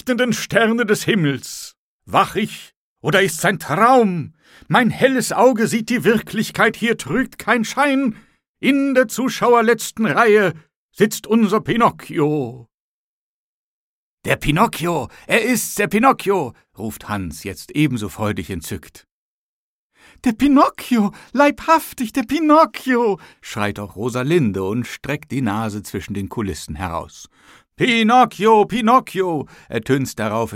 leuchtenden Sterne des Himmels. Wach ich, oder ist's ein Traum? Mein helles Auge sieht die Wirklichkeit, hier trügt kein Schein. In der zuschauerletzten Reihe sitzt unser Pinocchio. »Der Pinocchio, er ist's, der Pinocchio«, ruft Hans jetzt ebenso freudig entzückt. »Der Pinocchio, leibhaftig, der Pinocchio«, schreit auch Rosalinde und streckt die Nase zwischen den Kulissen heraus. »Pinocchio, Pinocchio«, ertönt's darauf